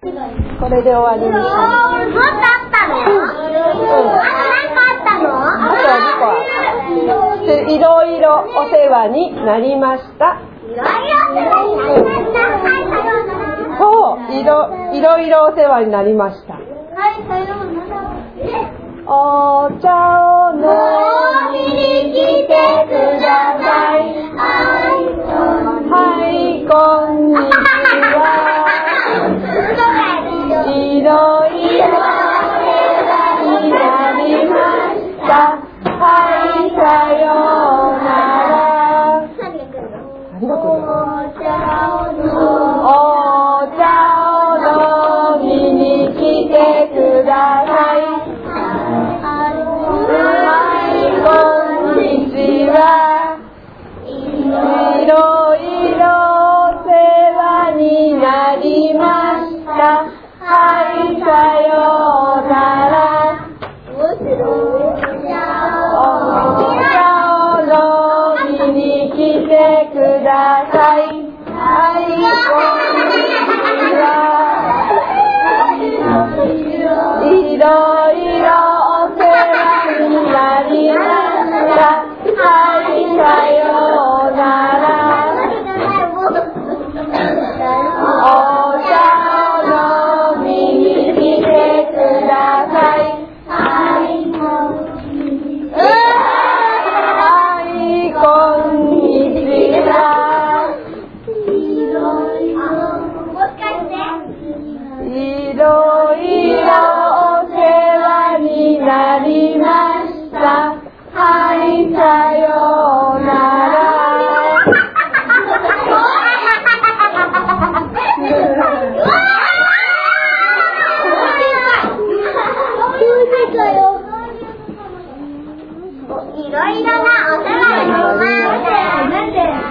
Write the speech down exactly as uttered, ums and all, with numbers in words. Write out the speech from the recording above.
これで終わりにします。 もっとあったの？うん。あと何個あったの？ あとはにこある。でいろいろお世話になりました。 いろいろお世話になりました。はい、さようなら。 そう、いろいろいろお世話になりました。 はい、さようなら。 お茶を飲みに来てください。はい、こんにちは。いろいろお世話になりました。はい、さようなら。何が来るの？お茶を飲みに来てください。いろいろお世話になりました。はい、さようなら。お茶を飲みに来てください。はい、こんにちは。いろいろお世話になりました。はい、さようなら。お茶を飲みに来てください。はい、こんにちは。いろいろお世話になりました。はい、さようなら。いろいろなお世話になりました。